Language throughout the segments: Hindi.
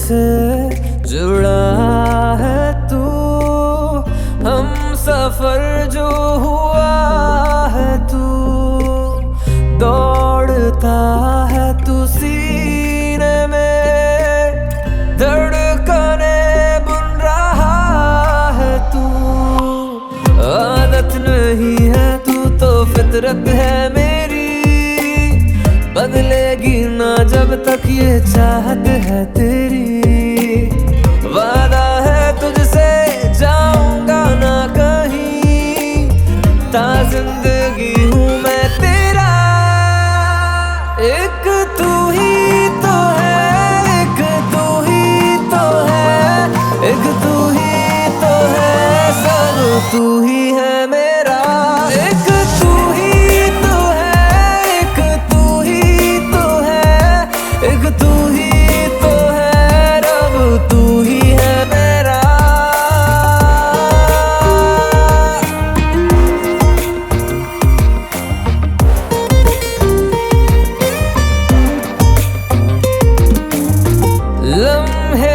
से जुड़ा है तू, हम सफर जो हुआ है तू, दौड़ता है तू सीने में, धड़कने बुन रहा है तू। आदत नहीं है तू तो फितरत है मेरी, बदलेगी ना जब तक ये चाहत है तेरी। वादा है तुझसे जाऊंगा ना कहीं, ता जिंदगी हूँ मैं तेरा। एक तू ही तो है, एक तू ही तो है, एक तू ही तो है, सब तू ही है मेरा। एक तू ही तो है, एक तू ही तो है, एक तू ही तो है, रब तू ही है मेरा। लम्हे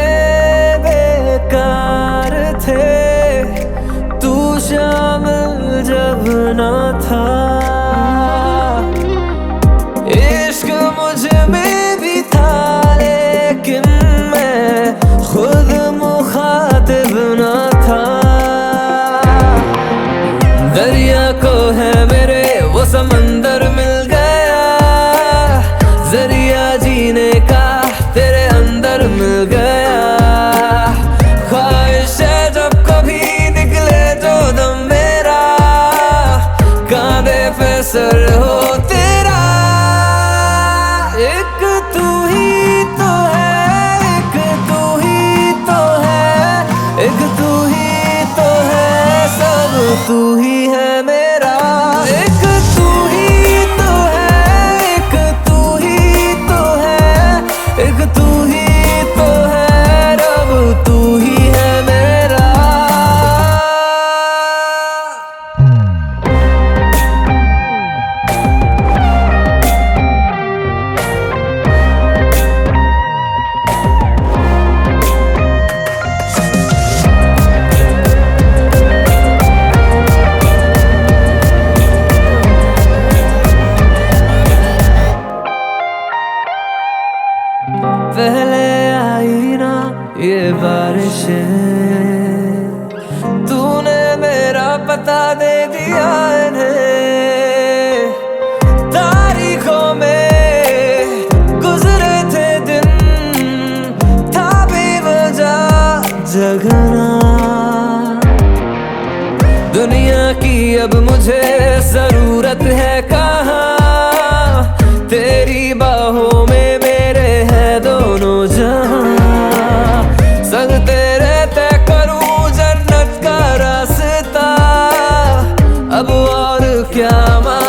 बेकार थे तू शामिल जब ना था, इश्क मुझ में भी था लेकिन मैं खुद मुखातिब ना था। दरिया को है मेरे वो समंदर मिल गया, जरिया जीने का तेरे अंदर मिल गया। ख्वाहिश है जब कभी निकले जो दम मेरा, कांधे पे सर हो तेरा। एक तू ही तो है, एक तू ही तो है, एक तू ही तो है, सब तू ही है मेरा। एक तू ही तो है, एक तू ही तो है, एक तू ही तो है, रब तू ही है मेरा। पहले आई ना ये बारिशें, तूने मेरा पता दे दिया इन्हें। तारीखों में गुजरे थे दिन, था बेवजह जगना। दुनिया की अब मुझे जरूरत है कहाँ, तेरी बाहों में मेरे है दोनों जहां। संग तेरे तय करूं जन्नत का रास्ता, अब और क्या